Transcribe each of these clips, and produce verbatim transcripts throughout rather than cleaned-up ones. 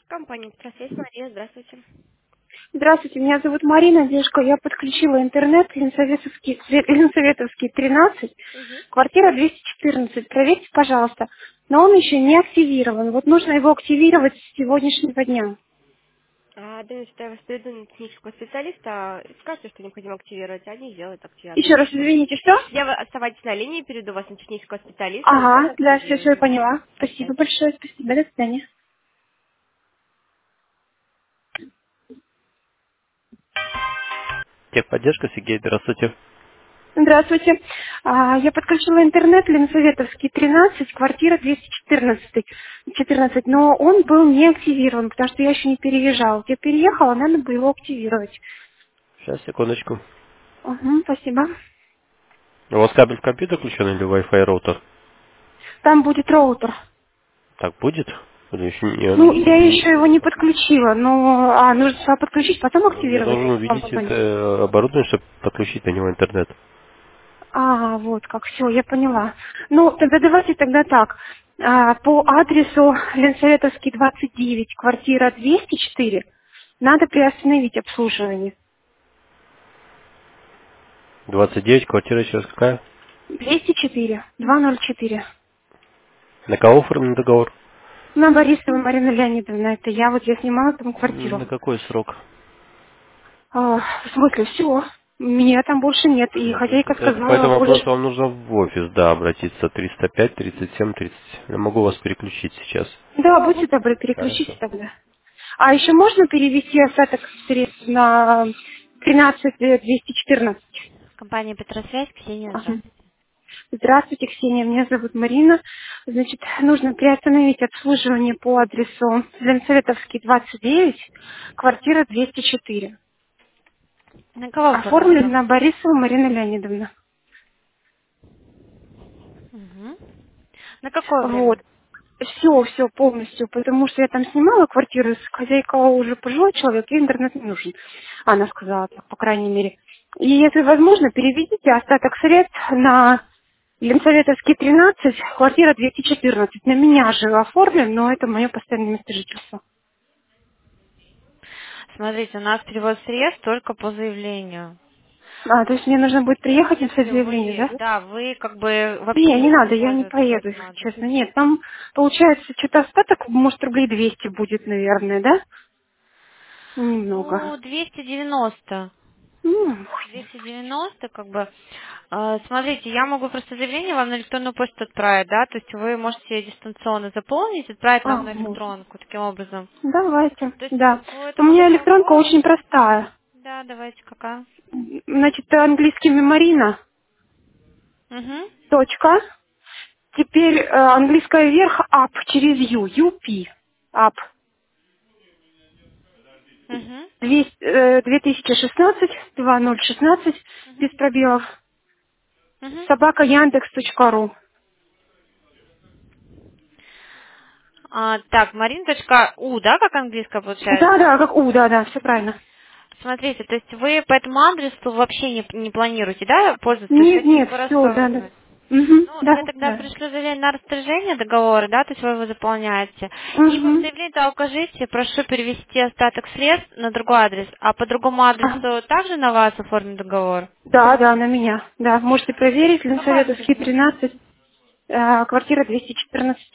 Компания «Профессия». Мария, здравствуйте. Здравствуйте, меня зовут Марина, девушка. Я подключила интернет, Ленсоветовский, Ленсоветовский тринадцать, Угу. квартира двести четырнадцать. Проверьте, пожалуйста. Но он еще не активирован. Вот нужно его активировать с сегодняшнего дня. А, да, что я вас перейду на технического специалиста, скажете, что необходимо активировать, а они сделают Еще активацию. раз, извините, что? Я вы оставайтесь на линии, перейду вас на технического специалиста, и он Ага, да, все, все, я активирует. поняла. До Спасибо связи. большое, спасибо, до свидания. Техподдержка, Сергей, здравствуйте. Здравствуйте. А, я подключила интернет, Ленсоветовский тринадцать, квартира двести четырнадцать, четырнадцать, но он был не активирован, потому что я еще не переезжала. Я переехала, надо бы его активировать. Сейчас, секундочку. Угу, спасибо. У вас кабель в компьютер включен или Wi-Fi роутер? Там будет роутер. Так будет? Или еще не- Ну, он- я еще его не подключила, но а, нужно сначала подключить, потом ну, я активировать, должен или вам увидеть это позвонить. э, оборудование, чтобы подключить на него интернет. А, вот как, все, я поняла. Ну, тогда давайте тогда так. А, по адресу Ленсоветовский двадцать девять, квартира двести четыре, надо приостановить обслуживание. двадцать девять, квартира сейчас какая? двести четыре, двести четыре. На кого оформлен договор? На Борисова Марина Леонидовна, это я, вот я снимала там М, квартиру. На какой срок? А, в смысле, все, меня там больше нет, и Ну, то есть хозяйка это по сказала этому больше. вопросу вам нужно в офис, да, обратиться. триста пять, тридцать семь, тридцать. Я могу вас переключить сейчас. Да, будьте добры, переключите Хорошо. тогда. А еще можно перевести остаток средств на тринадцать двести четырнадцать? Компания «Петросвязь», Ксения, Ага. здравствуйте. Здравствуйте, Ксения, меня зовут Марина. Значит, нужно приостановить обслуживание по адресу Ленсоветовский двадцать девять, квартира двести четыре. На кого Оформлен оформлено? на Борисову Марина Леонидовна. Угу. На какое Вот. время? Все, все полностью, потому что я там снимала квартиру, с- хозяйка уже пожилой человек, ей интернет не нужен. Она сказала так, по крайней мере. И если возможно, переведите остаток средств на Ленсоветовский тринадцать, квартира двести четырнадцать. На меня же оформлен, но это мое постоянное место жительства. Смотрите, у нас перевод средств только по заявлению. А, то есть мне нужно будет приехать написать Если заявление, вы, да? да, вы как бы вообще Не, не не будете надо, я не пользоваться по поеду, этому если адресу. честно. Нет, там получается что-то остаток, может, рублей двести будет, наверное, да? Немного. Ну, двести девяносто. Ну, двести девяносто, как бы. Э, Смотрите, я могу просто заявление вам на электронную почту отправить, да, то есть вы можете дистанционно заполнить, отправить а, нам на можно. электронку таким образом. Давайте, То есть да. по У этому меня электронка договору, очень простая. да, давайте какая. Значит, английскими Марина, Угу, точка. Теперь э, английская вверх, up, через U, ю пи, up. угу, двести, э, две тысячи шестнадцать, две тысячи шестнадцать, без пробелов. угу. Собака Яндекс точка ру. А, так, marин.u, да, как английская Да, получается? да, как У, да, да, все правильно. Смотрите, то есть вы по этому адресу вообще не, не планируете, да, пользоваться? То есть Нет, хотите нет, его все, да, да. расторгнуть? Угу, Ну, я да, тогда да. пришлю заявление на расторжение договора, да, то есть вы его заполняете. И вот в Угу. заявлении да, укажите, прошу перевести остаток средств на другой адрес, а по другому адресу также на вас оформлен договор? Да, да, на меня. Да, можете проверить. Какой адрес Ленсоветовский был? тринадцать, э, квартира двести четырнадцать.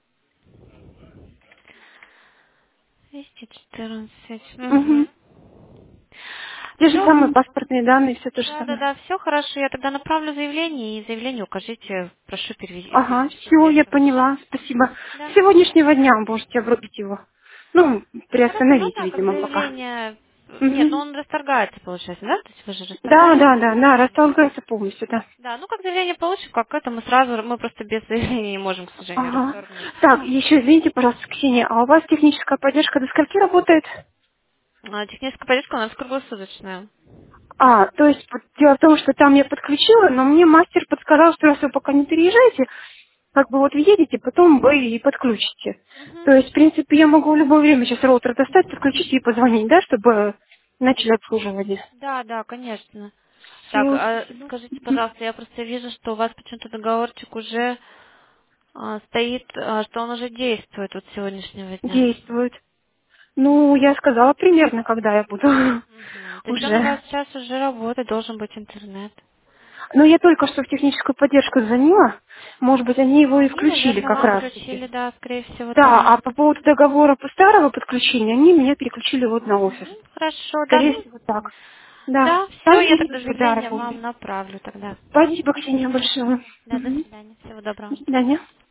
двести четырнадцать. Угу. Угу. Те же Все, самые паспортные данные, все то же да, да, самое. да, все хорошо. Я тогда направлю заявление, и заявление укажите, прошу переве- Ага, перевести все, я средства. поняла, спасибо. Да. С сегодняшнего дня можете обрубить его. Ну, Хорошо, ну приостановить, да, как видимо, пока. заявление... Нет, ну Угу. он расторгается, получается, да? То есть вы же Да, расторгаете да, да, да, заявление. расторгается полностью, да. Да, ну как заявление получим, как это мы сразу, мы просто без заявления не можем, к сожалению, Ага. расторгнуть. Так, еще извините, пожалуйста, Ксения, а у вас техническая поддержка до скольки работает? А, техническая поддержка у нас круглосуточная. А, то есть вот дело в том, что там я подключила, но мне мастер подсказал, что раз вы пока не переезжаете, как бы вот въедете, потом вы и подключите. То Мгм. есть, в принципе, я могу в любое время сейчас роутер достать, подключить и позвонить, да, чтобы начали обслуживание. Да, да, конечно. Так, Все, а спасибо. скажите, Мгм. пожалуйста, я просто вижу, что у вас почему-то договорчик уже а, стоит, а, что он уже действует от сегодняшнего дня. Действует. Ну, я сказала примерно, когда я буду Мгм. То есть он у уже. вас сейчас уже работает, должен быть интернет. Но я только что в техническую поддержку звонила. Может быть, они Ну, его и они, включили наверное, как вам раз включили, таки. да, скорее всего, Да, да. а по поводу договора по старого подключения, они меня переключили вот на офис. Мгм. Хорошо, да. Скорее всего, так. Да. Да, все, Там я есть тогда да, заявление работает. вам направлю тогда. Спасибо, Ксения, большое. Да, до Мгм. свидания. Всего доброго. До свидания.